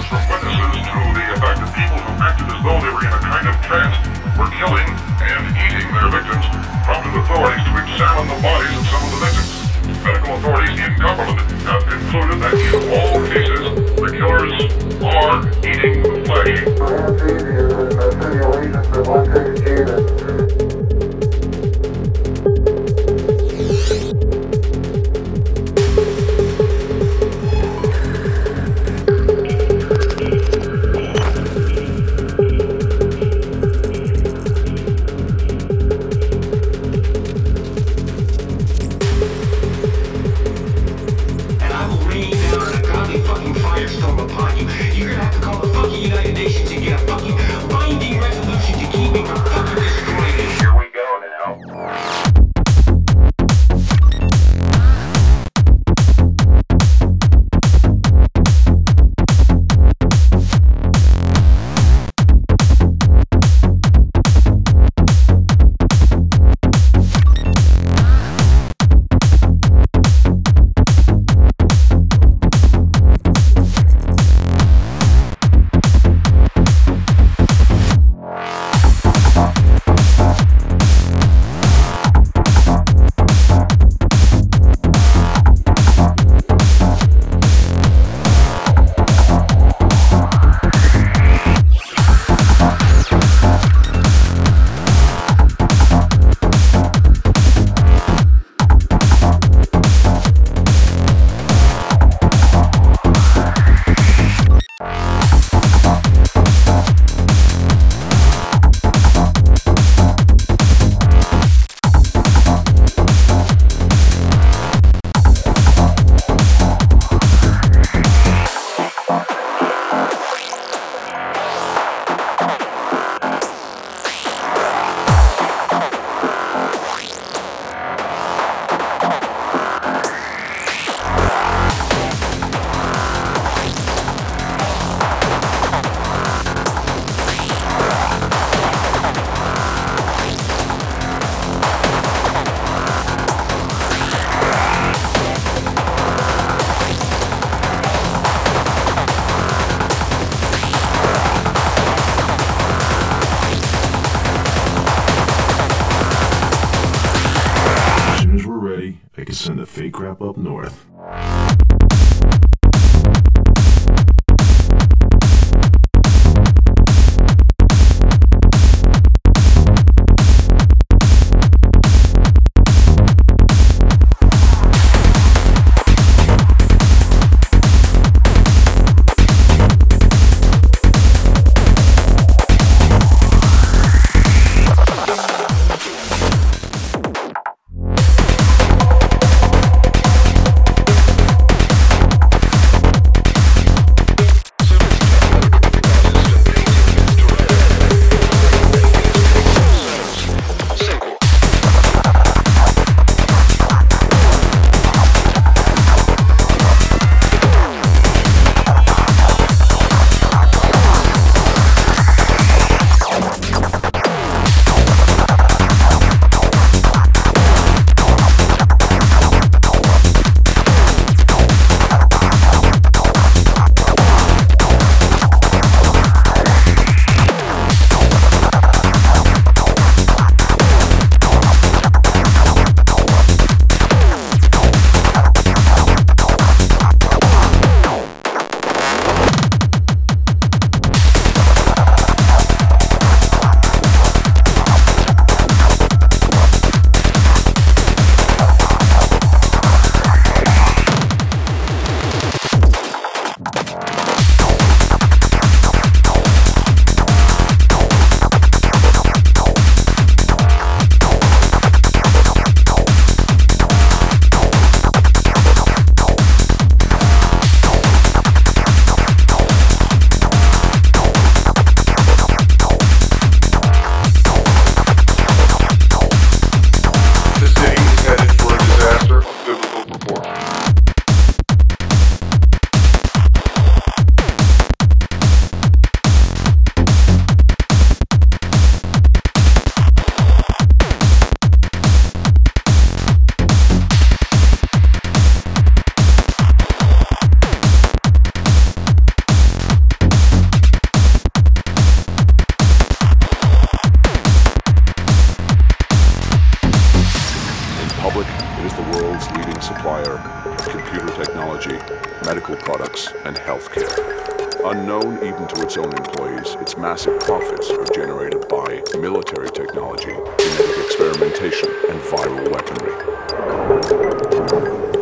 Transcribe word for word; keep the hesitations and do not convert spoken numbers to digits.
from witnesses to the effect that people who acted as though they were in a kind of trance were killing and eating their victims prompted authorities to examine the bodies of some of the victims. Medical authorities in Cumberland have concluded that in all cases, the killers are eating the flesh. I have seen you in the city allegiance for one sixteen. Send the fake crap up north. healthcare. Unknown even to its own employees, its massive profits are generated by military technology, genetic experimentation, and viral weaponry.